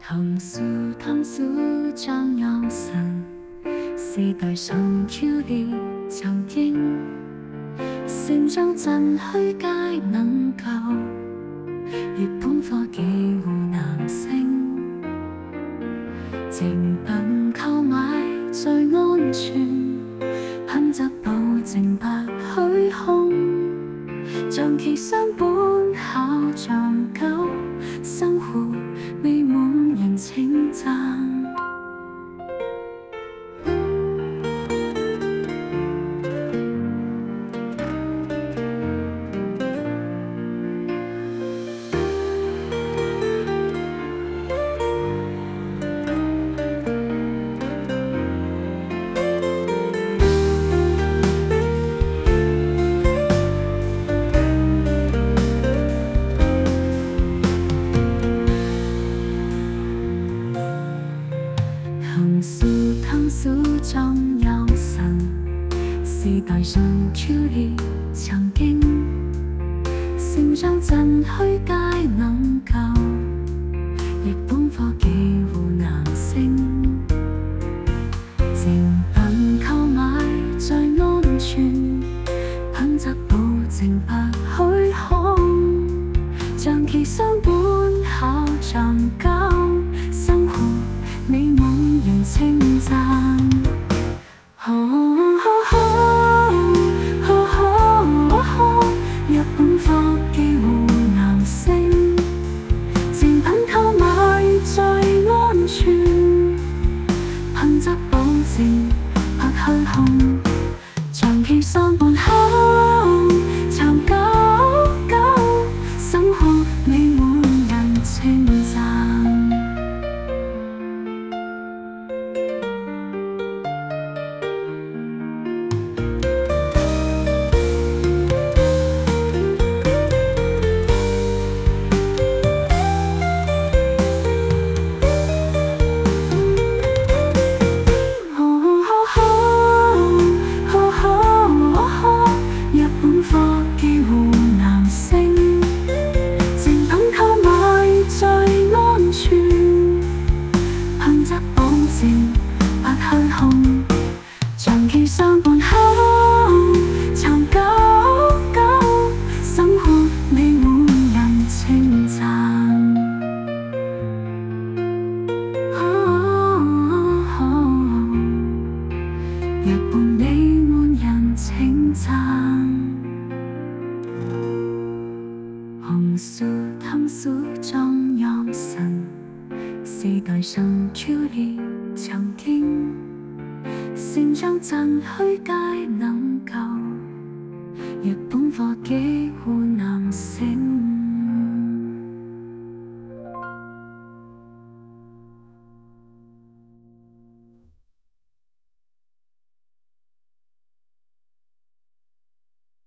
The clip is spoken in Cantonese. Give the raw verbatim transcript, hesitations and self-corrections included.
藤树藤树张扬神，时代上跳烈曾经，成长真虚皆能救，月本科技护男性，精品購买最安全，品质保证不虚空，长期相伴考长久，生活美满人称赞。藤树藤树张扬神，时代上跳烈曾经，成长真虚皆能救，日本科技护男性，精品购买最安全，品质保证不虚空，长期相伴考长久，生活美满人稱讚。日本科技護男性，精品購買最安全，品質保證不虛空，長期相伴後長久久，生活美滿人稱讚。長期相伴後長久久，生活美滿人稱讚。日本美滿人稱讚。紅樹藤樹張揚神，時代上跳烈曾經，成長真虛皆能救，日本科技護男性。